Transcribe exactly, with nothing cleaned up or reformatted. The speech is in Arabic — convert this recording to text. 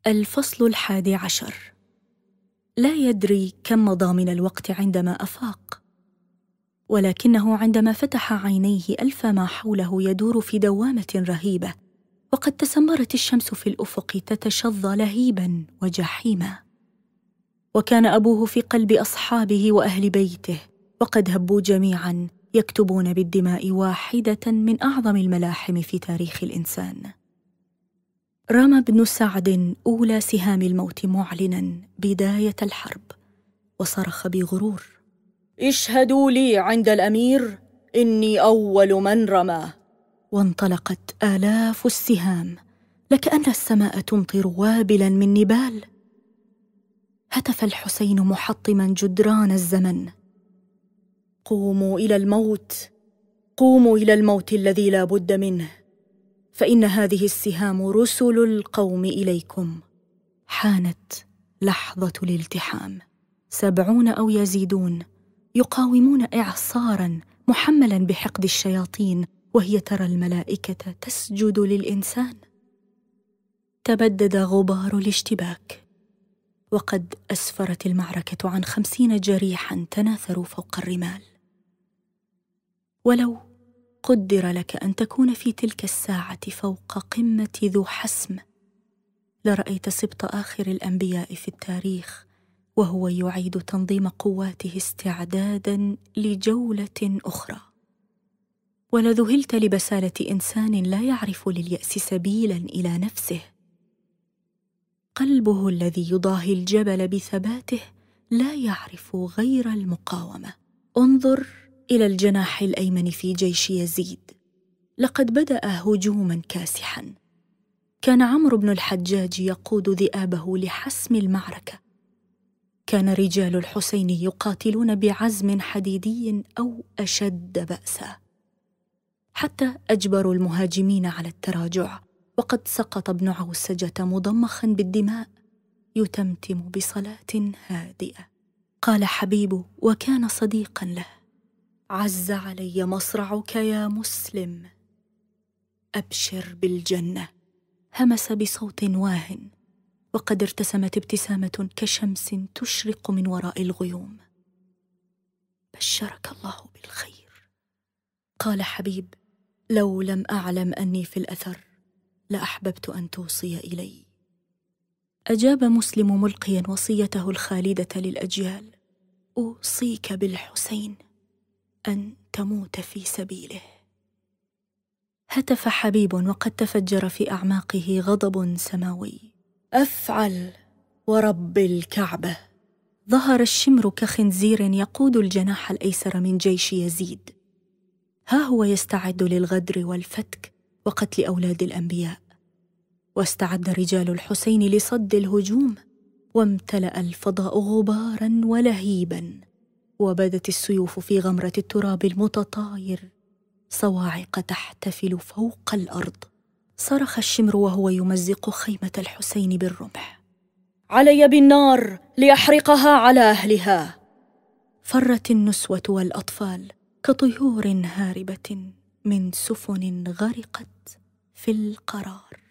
الفصل الحادي عشر. لا يدري كم مضى من الوقت عندما أفاق، ولكنه عندما فتح عينيه ألف ما حوله يدور في دوامة رهيبة، وقد تسمرت الشمس في الأفق تتشظى لهيبا وجحيما. وكان أبوه في قلب أصحابه وأهل بيته، وقد هبوا جميعا يكتبون بالدماء واحدة من أعظم الملاحم في تاريخ الإنسان. رمى ابن سعد أولى سهام الموت معلنا بداية الحرب، وصرخ بغرور: اشهدوا لي عند الأمير إني أول من رمى. وانطلقت آلاف السهام لكأن السماء تمطر وابلا من نبال. هتف الحسين محطما جدران الزمن: قوموا إلى الموت، قوموا إلى الموت الذي لا بد منه، فإن هذه السهام رسل القوم إليكم. حانت لحظة الالتحام. سبعون أو يزيدون يقاومون إعصاراً محملاً بحقد الشياطين، وهي ترى الملائكة تسجد للإنسان. تبدد غبار الاشتباك، وقد أسفرت المعركة عن خمسين جريحاً تناثروا فوق الرمال. ولو قدر لك أن تكون في تلك الساعة فوق قمة ذو حسم، لرأيت سبط آخر الأنبياء في التاريخ وهو يعيد تنظيم قواته استعداداً لجولة أخرى. ولذهلت لبسالة إنسان لا يعرف لليأس سبيلاً إلى نفسه. قلبه الذي يضاهي الجبل بثباته لا يعرف غير المقاومة. انظر إلى الجناح الأيمن في جيش يزيد، لقد بدأ هجوماً كاسحاً. كان عمرو بن الحجاج يقود ذئابه لحسم المعركة. كان رجال الحسين يقاتلون بعزم حديدي أو أشد بأسا، حتى أجبروا المهاجمين على التراجع، وقد سقط ابن عوسجة مضمخا بالدماء يتمتم بصلاة هادئة. قال حبيب وكان صديقا له: عز علي مصرعك يا مسلم، أبشر بالجنة. همس بصوت واه، وقد ارتسمت ابتسامة كشمس تشرق من وراء الغيوم. بشرك الله بالخير. قال حبيب: لو لم أعلم أني في الأثر لأحببت أن توصي إلي. أجاب مسلم ملقيا وصيته الخالدة للأجيال: أوصيك بالحسين أن تموت في سبيله. هتف حبيب وقد تفجر في أعماقه غضب سماوي: أفعل ورب الكعبة. ظهر الشمر كخنزير يقود الجناح الأيسر من جيش يزيد. ها هو يستعد للغدر والفتك وقتل أولاد الأنبياء. واستعد رجال الحسين لصد الهجوم، وامتلأ الفضاء غباراً ولهيباً، وبدت السيوف في غمرة التراب المتطاير صواعق تحتفل فوق الأرض. صرخ الشمر وهو يمزق خيمة الحسين بالرمح: علي بالنار ليحرقها على أهلها. فرت النسوة والأطفال كطيور هاربة من سفن غرقت في القرار.